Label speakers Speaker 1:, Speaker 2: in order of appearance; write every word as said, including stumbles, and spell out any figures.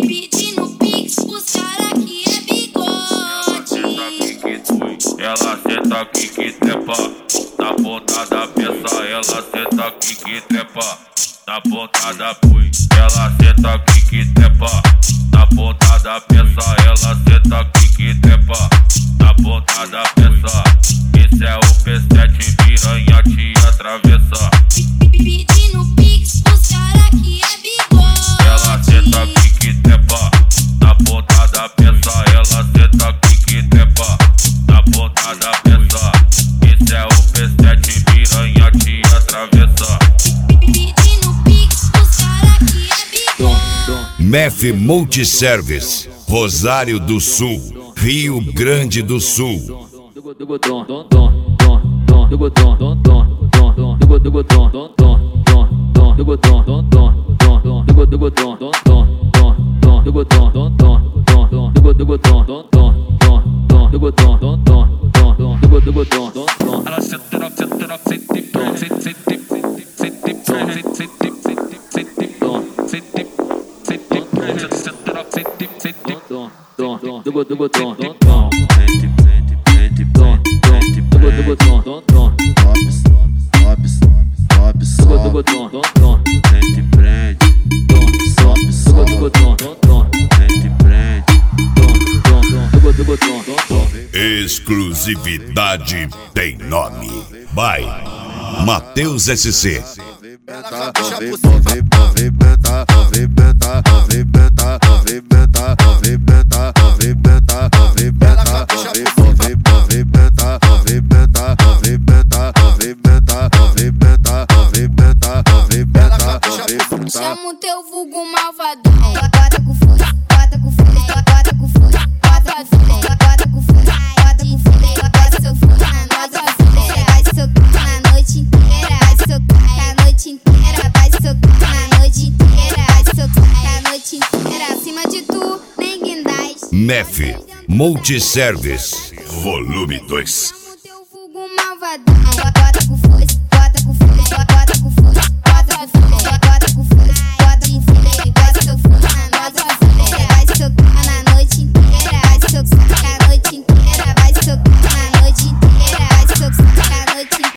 Speaker 1: Pedindo pix, os cara que é bigode.
Speaker 2: Ela senta aqui que trepa, na ponta da peça. Ela senta aqui que trepa, na ponta da pui. Ela senta aqui que trepa, na ponta da peça. Ela senta aqui que trepa, na ponta da peça. Esse é o P sete, piranha te atravessa.
Speaker 1: Pedindo pix, os cara que é bigode.
Speaker 2: Ela senta aqui que trepa, na ponta da peça. Ela senta aqui que trepa, na ponta da peça. Esse é o P sete, piranha te atravessa.
Speaker 1: Pedindo pix, os cara que é bigode.
Speaker 3: Mef Multiservice, Rosário do Sul, Rio Grande do Sul. Exclusividade tem nome. By Matheus S C.
Speaker 1: Chama o teu vulgo malvadão. Bota com força, bota com força, bota com força, bota com força, bota com força, bota com força, bota seu força na noite, vai socar na noite inteira, vai socar na noite inteira, vai socar na noite inteira, vai socar na noite inteira, acima de tu, nem guindais.
Speaker 3: Mef Multiservice, volume dois.